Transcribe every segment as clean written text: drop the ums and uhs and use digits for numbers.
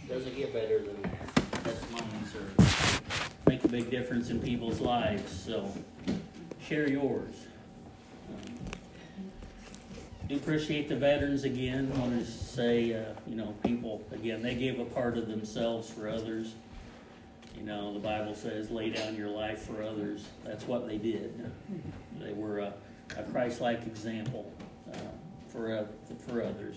Doesn't get better than that. Testimonies make a big difference in people's lives, so share yours. Do appreciate the veterans again. I want to say, people, again, they gave a part of themselves for others. The Bible says, lay down your life for others. That's what they did. They were a Christ-like example for others.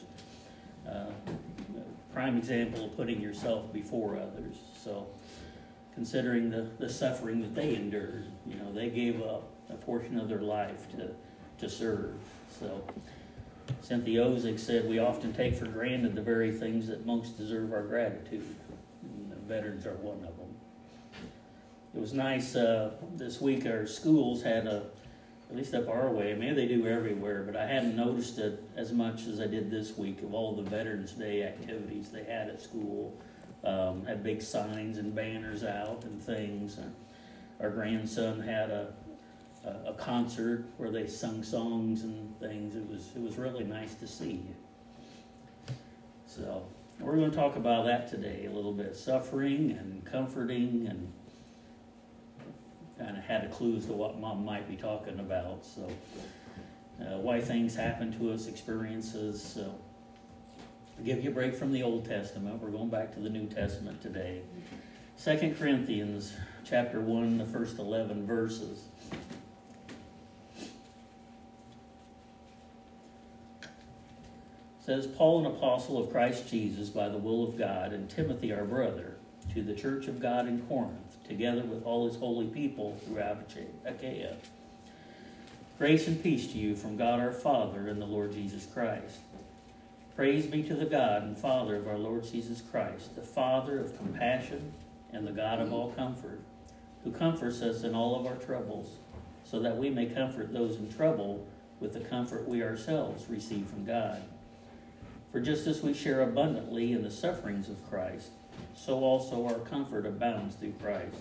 Prime example of putting yourself before others. So, considering the suffering that they endured, they gave up a portion of their life to serve. So, Cynthia Ozick said, we often take for granted the very things that most deserve our gratitude. And the veterans are one of them. It was nice this week. Our schools had at least up our way, maybe they do everywhere, but I hadn't noticed it as much as I did this week of all the Veterans Day activities they had at school. Had big signs and banners out and things. Our grandson had a concert where they sung songs and things. It was really nice to see. So we're going to talk about that today a little bit. Suffering and comforting, and kind of had a clue as to what Mom might be talking about. So why things happen to us, experiences. So to give you a break from the Old Testament, we're going back to the New Testament today. 2 Corinthians chapter 1, the first 11 verses. It says, Paul, an apostle of Christ Jesus by the will of God, and Timothy, our brother, to the church of God in Corinth, together with all his holy people throughout Achaia. Grace and peace to you from God our Father and the Lord Jesus Christ. Praise be to the God and Father of our Lord Jesus Christ, the Father of compassion and the God of all comfort, who comforts us in all of our troubles, so that we may comfort those in trouble with the comfort we ourselves receive from God. For just as we share abundantly in the sufferings of Christ, so also our comfort abounds through Christ.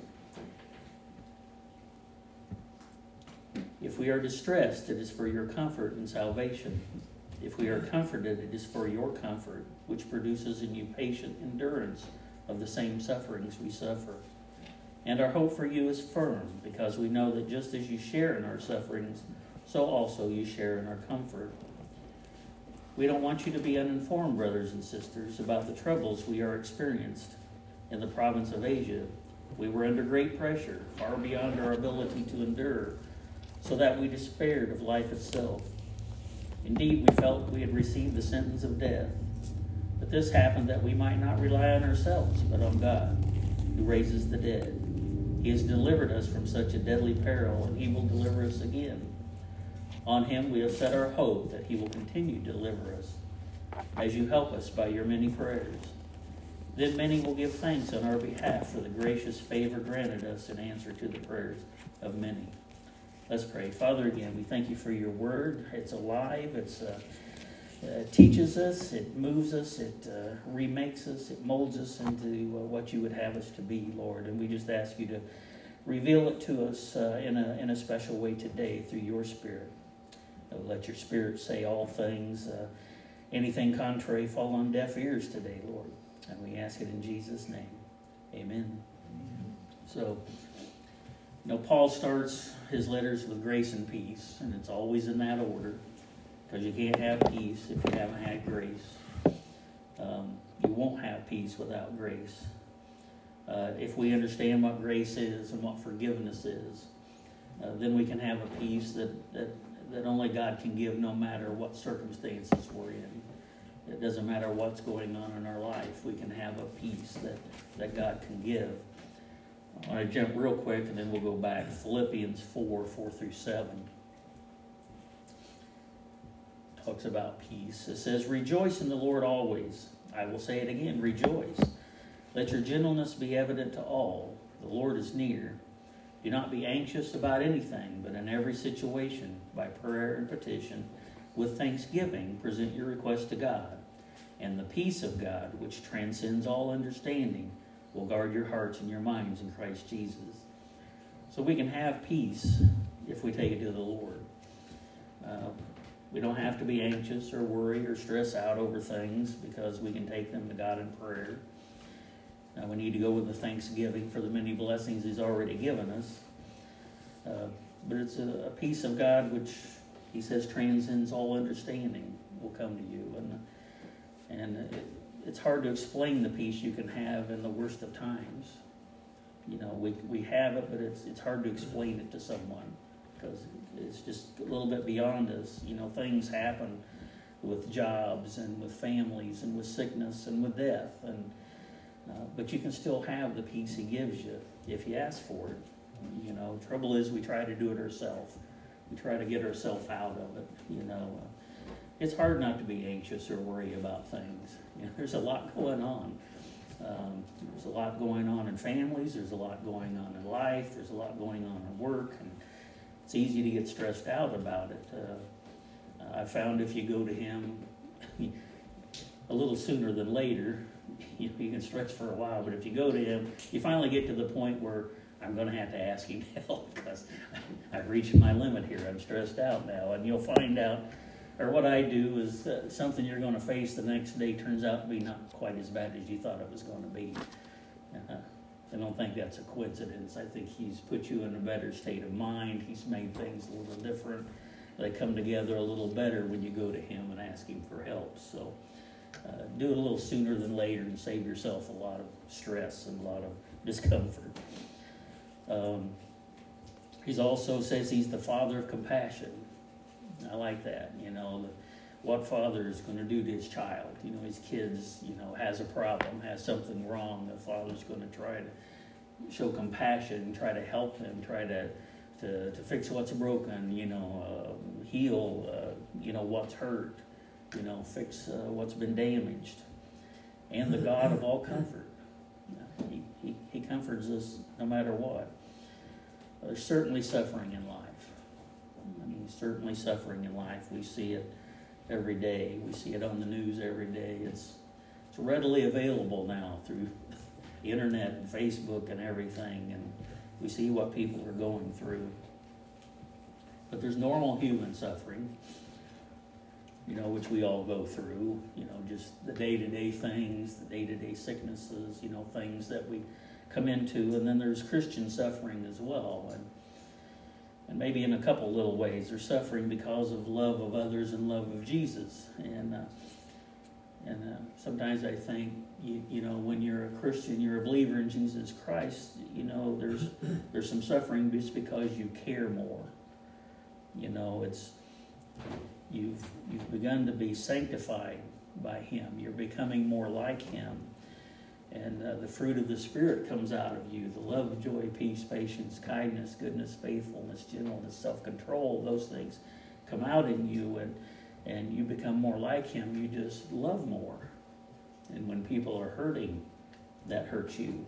If we are distressed, it is for your comfort and salvation. If we are comforted, it is for your comfort, which produces in you patient endurance of the same sufferings we suffer. And our hope for you is firm, because we know that just as you share in our sufferings, so also you share in our comfort. We don't want you to be uninformed, brothers and sisters, about the troubles we are experienced in the province of Asia. We were under great pressure, far beyond our ability to endure, so that we despaired of life itself. Indeed, we felt we had received the sentence of death. But this happened that we might not rely on ourselves, but on God, who raises the dead. He has delivered us from such a deadly peril, and he will deliver us again. On him we have set our hope that he will continue to deliver us, as you help us by your many prayers. Then many will give thanks on our behalf for the gracious favor granted us in answer to the prayers of many. Let's pray. Father, again, we thank you for your word. It's alive. It teaches us. It moves us. It remakes us. It molds us into what you would have us to be, Lord. And we just ask you to reveal it to us in a special way today through your Spirit. Let your Spirit say all things. Anything contrary fall on deaf ears today, Lord. And we ask it in Jesus' name. Amen. So, Paul starts his letters with grace and peace, and it's always in that order, because you can't have peace if you haven't had grace. You won't have peace without grace. If we understand what grace is and what forgiveness is, then we can have a peace that only God can give, no matter what circumstances we're in. It doesn't matter what's going on in our life. We can have a peace that God can give. I want to jump real quick and then we'll go back. Philippians 4:4-7 talks about peace. It says, rejoice in the Lord always. I will say it again, rejoice. Let your gentleness be evident to all. The Lord is near. Do not be anxious about anything, but in every situation, by prayer and petition, with thanksgiving, present your request to God. And the peace of God, which transcends all understanding, will guard your hearts and your minds in Christ Jesus. So we can have peace if we take it to the Lord. We don't have to be anxious or worry or stress out over things, because we can take them to God in prayer. Now we need to go with the thanksgiving for the many blessings He's already given us. But it's a peace of God which He says transcends all understanding will come to you. And it's hard to explain the peace you can have in the worst of times. You know, we have it, but it's hard to explain it to someone because it's just a little bit beyond us. You know, things happen with jobs and with families and with sickness and with death, but you can still have the peace He gives you if you ask for it. You know, trouble is we try to do it ourselves. We try to get ourselves out of it. You know, it's hard not to be anxious or worry about things. You know, there's a lot going on. There's a lot going on in families. There's a lot going on in life. There's a lot going on in work, and it's easy to get stressed out about it. I found if you go to Him a little sooner than later, you can stretch for a while, but if you go to Him, you finally get to the point where I'm going to have to ask Him to help because I've reached my limit here. I'm stressed out now, and you'll find out, or what I do is something you're going to face the next day turns out to be not quite as bad as you thought it was going to be. I don't think that's a coincidence. I think He's put you in a better state of mind. He's made things a little different. They come together a little better when you go to Him and ask Him for help. So do it a little sooner than later and save yourself a lot of stress and a lot of discomfort. He also says He's the Father of compassion. I like that. You know, what father is going to do to his child? You know, his kids, you know, has a problem, has something wrong. The father's going to try to show compassion, try to help them, try to fix what's broken, you know, heal, you know, what's hurt, you know, fix what's been damaged. And the God of all comfort. He comforts us no matter what. There's certainly suffering in life. I mean, certainly suffering in life. We see it every day. We see it on the news every day. It's readily available now through the internet and Facebook and everything, and we see what people are going through. But there's normal human suffering, you know, which we all go through, you know, just the day-to-day things, the day-to-day sicknesses, you know, things that we come into. And then there's Christian suffering as well. And maybe in a couple little ways. There's suffering because of love of others and love of Jesus. And sometimes I think, you know, when you're a Christian, you're a believer in Jesus Christ, you know, there's some suffering just because you care more. You know, you've begun to be sanctified by Him. You're becoming more like Him. And the fruit of the Spirit comes out of you. The love, joy, peace, patience, kindness, goodness, faithfulness, gentleness, self-control. Those things come out in you, and you become more like Him. You just love more. And when people are hurting, that hurts you.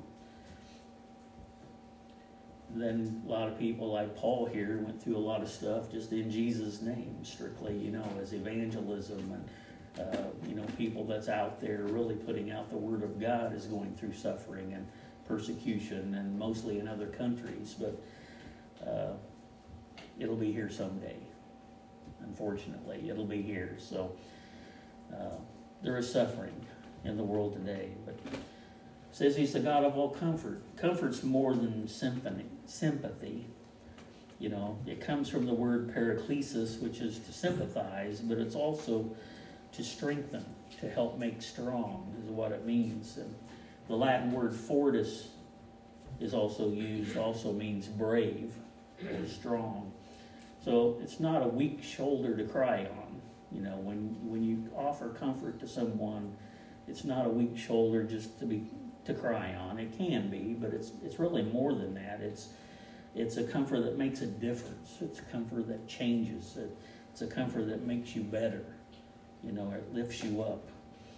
Then a lot of people like Paul here went through a lot of stuff just in Jesus' name, strictly, you know, as evangelism. And you know, people that's out there really putting out the Word of God is going through suffering and persecution, and mostly in other countries. But it'll be here someday. Unfortunately, it'll be here. So there is suffering in the world today. But it says He's the God of all comfort. Comfort's more than sympathy. You know, it comes from the word paraklesis, which is to sympathize, but it's also to strengthen, to help make strong is what it means. And the Latin word fortis is also used, also means brave or strong. So it's not a weak shoulder to cry on. You know, when you offer comfort to someone, it's not a weak shoulder just to cry on. It can be, but it's really more than that. It's a comfort that makes a difference. It's a comfort that changes. It's a comfort that makes you better. You know, it lifts you up.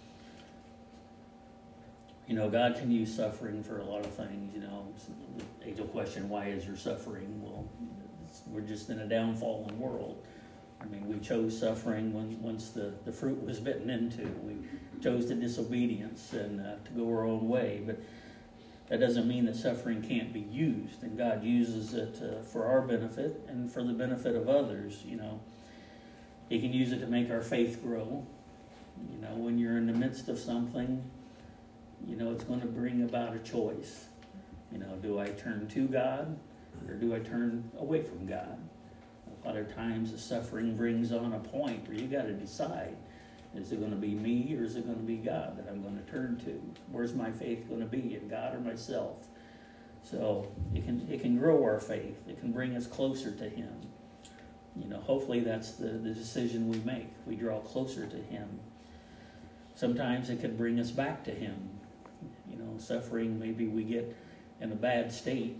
You know, God can use suffering for a lot of things. You know, the age-old question, why is there suffering? Well, we're just in a downfallen world. I mean, we chose suffering once the fruit was bitten into. We chose the disobedience and to go our own way. But that doesn't mean that suffering can't be used. And God uses it for our benefit and for the benefit of others, you know. He can use it to make our faith grow. You know, when you're in the midst of something, it's going to bring about a choice. Do I turn to God or do I turn away from God? A lot of times the suffering brings on a point where you got to decide, is it going to be me or is it going to be God that I'm going to turn to? Where's my faith going to be, in God or myself? So it can grow our faith. It can bring us closer to Him. Hopefully that's the decision we make. We draw closer to Him. Sometimes it can bring us back to Him. Suffering, maybe we get in a bad state.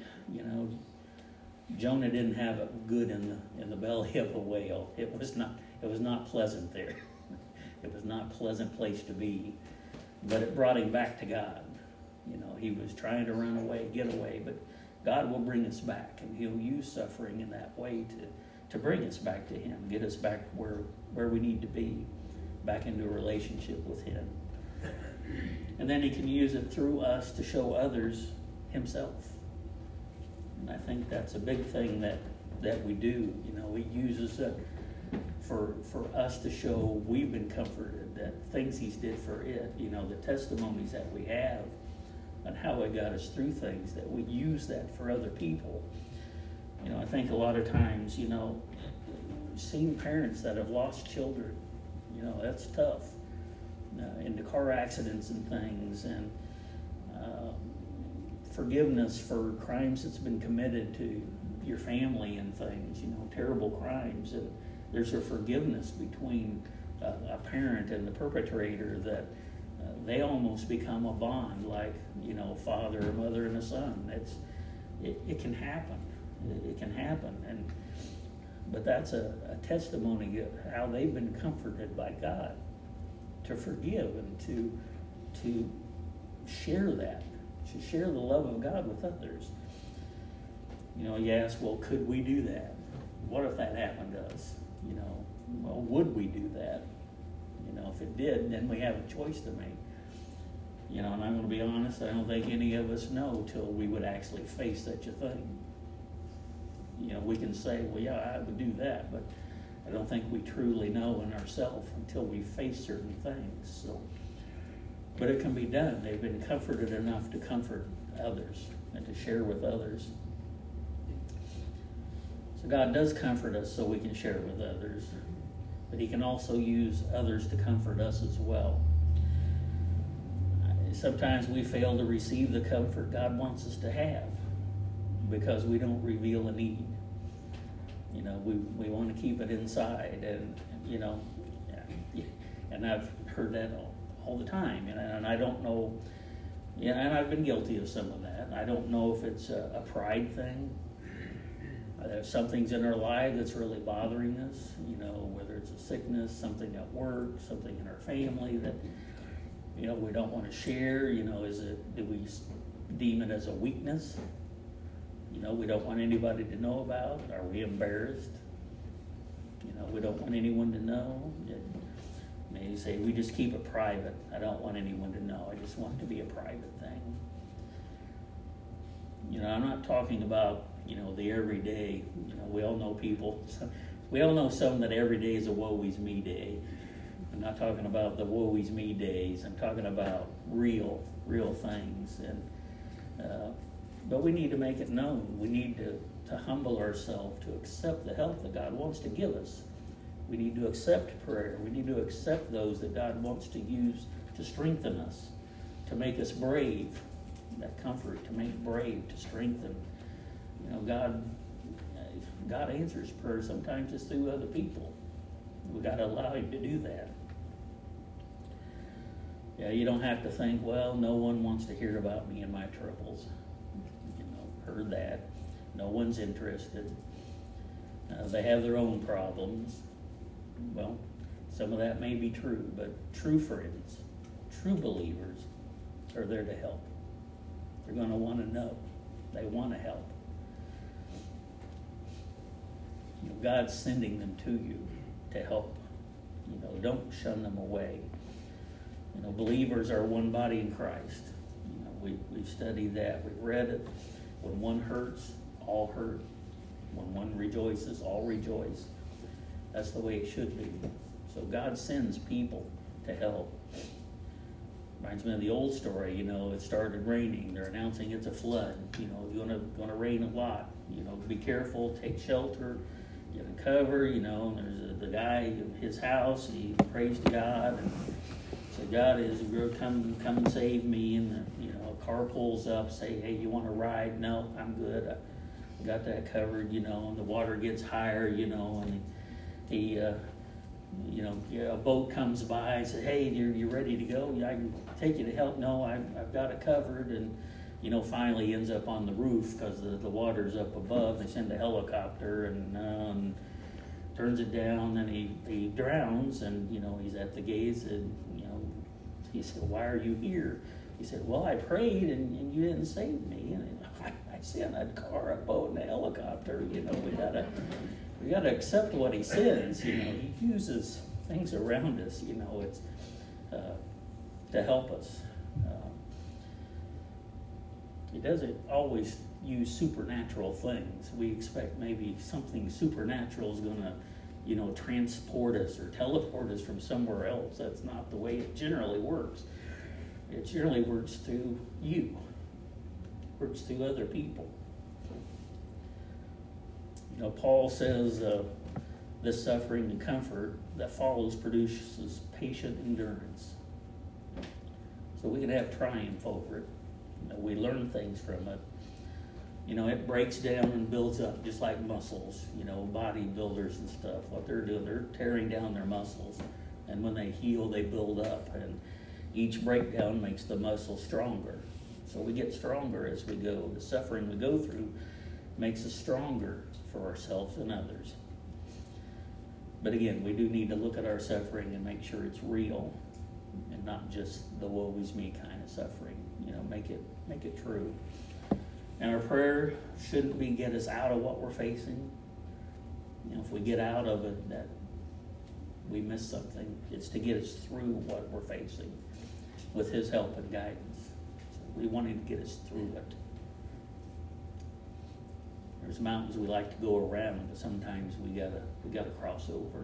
Jonah didn't have it good in the belly of a whale. It was not pleasant there. It was not a pleasant place to be. But it brought him back to God. He was trying to run away, get away, but God will bring us back, and He'll use suffering in that way to bring us back to Him, get us back where we need to be, back into a relationship with Him. And then He can use it through us to show others Himself. And I think that's a big thing that we do. He uses it for us to show we've been comforted, that things He's did for it, the testimonies that we have and how it got us through things, that we use that for other people. I think a lot of times, seeing parents that have lost children, that's tough. Into car accidents and things, and forgiveness for crimes that's been committed to your family and things, terrible crimes. And there's a forgiveness between a parent and the perpetrator that they almost become a bond, like, father or mother and a son. It can happen. It can happen. But that's a testimony of how they've been comforted by God to forgive and to share that, to share the love of God with others. You ask, well, could we do that? What if that happened to us? Well, would we do that? If it did, then we have a choice to make. And I'm going to be honest, I don't think any of us know till we would actually face such a thing. We can say, well, yeah, I would do that, but I don't think we truly know in ourselves until we face certain things. But it can be done. They've been comforted enough to comfort others and to share with others. So God does comfort us so we can share with others, but He can also use others to comfort us as well. Sometimes we fail to receive the comfort God wants us to have because we don't reveal a need. We want to keep it inside, and and I've heard that all the time, and I don't know, and I've been guilty of some of that. I don't know if it's a pride thing. If something's in our life that's really bothering us, whether it's a sickness, something at work, something in our family that we don't want to share. Do we deem it as a weakness? We don't want anybody to know about. Are we embarrassed? We don't want anyone to know. Maybe say we just keep it private. I don't want anyone to know. I just want it to be a private thing. I'm not talking about, the everyday. We all know people. We all know some that every day is a woe is me day. I'm not talking about the woe is me days. I'm talking about real things. But we need to make it known. We need to humble ourselves to accept the help that God wants to give us. We need to accept prayer. We need to accept those that God wants to use to strengthen us, to make us brave. That comfort, to make brave, to strengthen. God answers prayer sometimes just through other people. We got to allow Him to do that. Yeah, you don't have to think, well, no one wants to hear about me and my troubles. Heard that. No one's interested. They have their own problems. Well, some of that may be true, but true friends, true believers are there to help. They're going to want to know. They want to help. God's sending them to you to help. Don't shun them away. Believers are one body in Christ. We've studied that. We've read it. When one hurts, all hurt. When one rejoices, all rejoice. That's the way it should be. So God sends people to help. Reminds me of the old story, it started raining. They're announcing it's a flood. It's gonna rain a lot. Be careful, take shelter, get in cover. And there's the guy, his house. He prays to God and said, "God is come and save me." And a car pulls up, say, "Hey, you want to ride?" "No, I'm good. I got that covered." And the water gets higher. And he a boat comes by and says, "Hey, you ready to go? I can take you to help." "No, I've got it covered." And finally ends up on the roof because the water's up above. They send a helicopter and turns it down, and he drowns. And he's at the gates, and he said, "Why are you here?" He said, "Well, I prayed and you didn't save me. And I sent a car, a boat, and a helicopter. We gotta accept what he says." He uses things around us. It's to help us. He doesn't always use supernatural things. We expect maybe something supernatural is gonna, transport us or teleport us from somewhere else. That's not the way it generally works. It generally works through you. Works through other people. Paul says the suffering and comfort that follows produces patient endurance. So we can have triumph over it. We learn things from it. It breaks down and builds up just like muscles. Bodybuilders and stuff, what they're doing, they're tearing down their muscles. And when they heal, they build up. And each breakdown makes the muscle stronger. So we get stronger as we go. The suffering we go through makes us stronger for ourselves and others. But again, we do need to look at our suffering and make sure it's real and not just the woe is me kind of suffering. Make it true. And our prayer shouldn't be get us out of what we're facing. If we get out of it, that we miss something. It's to get us through what we're facing with His help and guidance. So we want Him to get us through it. There's mountains we like to go around, but sometimes we gotta cross over.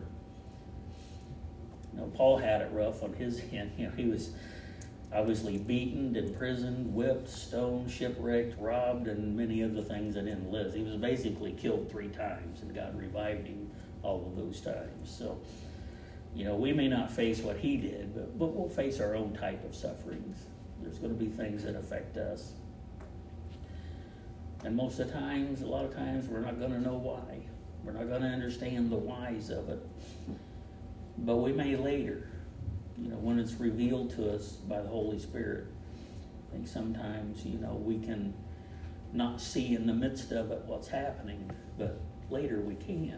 Paul had it rough on his end. He was obviously beaten, imprisoned, whipped, stoned, shipwrecked, robbed, and many other things that didn't list. He was basically killed 3 times, and God revived him all of those times. So, we may not face what he did, but we'll face our own type of sufferings. There's going to be things that affect us. And a lot of times, we're not going to know why. We're not going to understand the whys of it. But we may later, when it's revealed to us by the Holy Spirit. I think sometimes, we can not see in the midst of it what's happening, but later we can,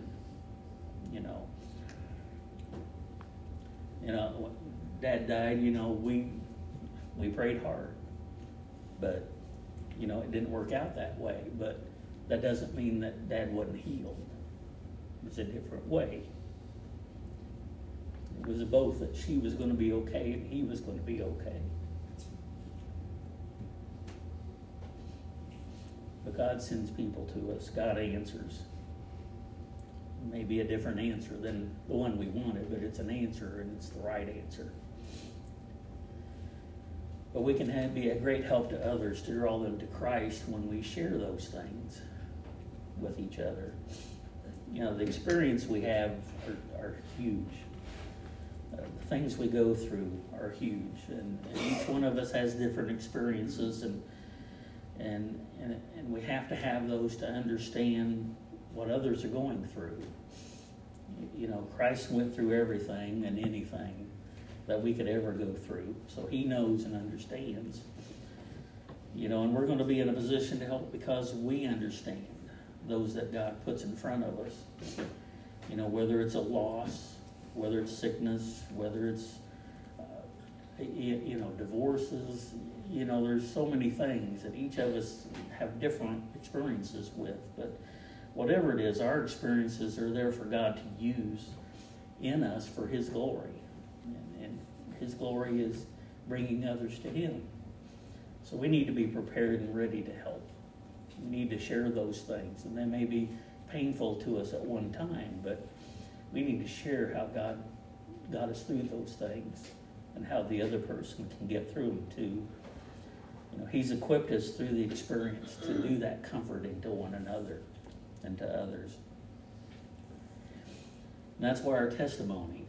Dad died, we prayed hard, but, it didn't work out that way. But that doesn't mean that Dad wasn't healed. It was a different way. It was both that she was going to be okay and he was going to be okay. But God sends people to us. God answers. Maybe a different answer than the one we wanted, but it's an answer and it's the right answer. But we can be a great help to others to draw them to Christ when we share those things with each other. The experience we have are huge. The things we go through are huge, and each one of us has different experiences, and we have to have those to understand what others are going through. Christ went through everything and anything that we could ever go through, so He knows and understands. And we're going to be in a position to help because we understand those that God puts in front of us. Whether it's a loss, whether it's sickness, whether it's, divorces, there's so many things that each of us have different experiences with. But whatever it is, our experiences are there for God to use in us for His glory. And His glory is bringing others to Him. So we need to be prepared and ready to help. We need to share those things. And they may be painful to us at one time, but we need to share how God got us through those things and how the other person can get through them too. You know, He's equipped us through the experience to do that comforting to one another and to others. And that's why our testimony,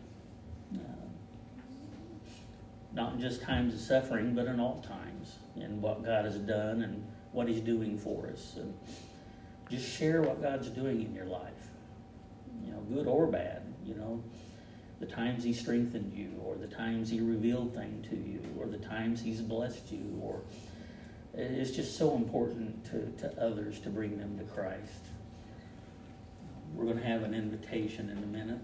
not in just times of suffering, but in all times, and what God has done and what He's doing for us. And just share what God's doing in your life, you know, good or bad. You know, the times He strengthened you, or the times He revealed things to you, or the times He's blessed you, or it's just so important to others to bring them to Christ. We're going to have an invitation in a minute.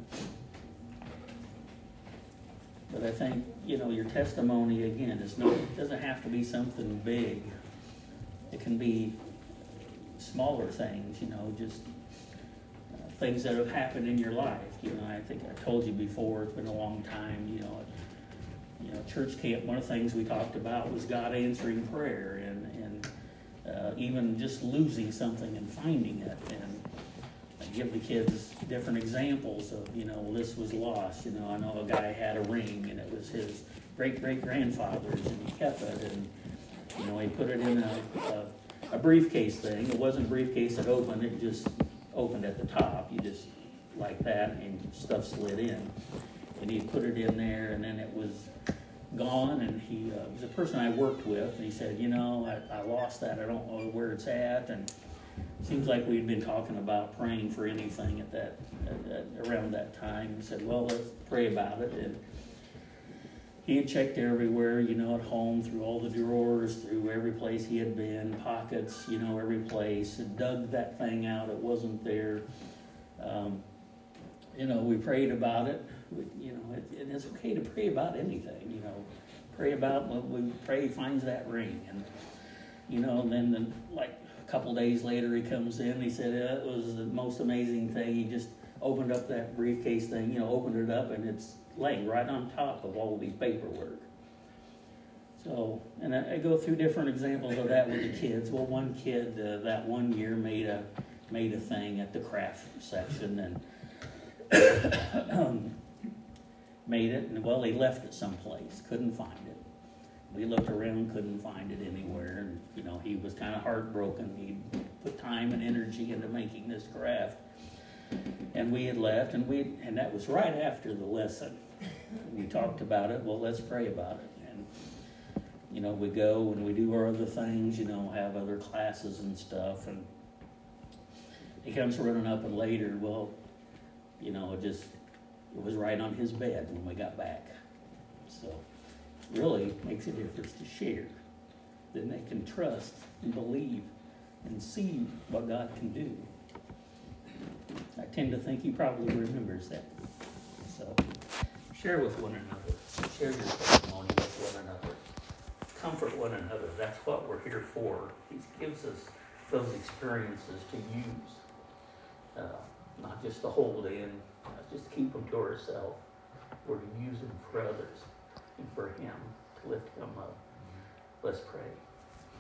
But I think, you know, your testimony, again, it doesn't have to be something big. It can be smaller things, you know, just things that have happened in your life. You know, I think I told you before, it's been a long time, you know, church camp, one of the things we talked about was God answering prayer, and even just losing something and finding it. And I give the kids different examples of, you know, well, this was lost. You know, I know a guy had a ring, and it was his great-great-grandfather's, and he kept it, and, you know, he put it in a briefcase thing. It wasn't a briefcase that opened, it just opened at the top. You just, like that, and stuff slid in. And he put it in there, and then it was gone, and he was a person I worked with, and he said, you know, I lost that, I don't know where it's at. And it seems like we'd been talking about praying for anything at around that time. He said, well, let's pray about it. And he had checked everywhere, you know, at home, through all the drawers, through every place he had been, pockets, you know, every place, and dug that thing out. It wasn't there. You know, we prayed about it. You know, and it's okay to pray about anything, you know. Pray about what we pray finds that ring. And, you know, and then like a couple days later he comes in, he said it was the most amazing thing. He just opened up that briefcase thing, you know, opened it up, and it's laying right on top of all these paperwork. So, and I go through different examples of that with the kids. Well, one kid that one year made a thing at the craft section, and made it, and well, he left it someplace, couldn't find it. We looked around, couldn't find it anywhere, and, you know, he was kind of heartbroken. He put time and energy into making this craft, and we had left, and that was right after the lesson. We talked about it. Well, let's pray about it. And, you know, we go and we do our other things, you know, have other classes and stuff, and he comes running up, and later, well, you know, it was right on his bed when we got back. So really makes a difference to share. Then they can trust and believe and see what God can do. I tend to think He probably remembers that. So share with one another. Share your testimony with one another. Comfort one another. That's what we're here for. He gives us those experiences to use. Not just to hold in, not just to keep them to ourselves. We're to use them for others and for Him, to lift Him up. Let's pray.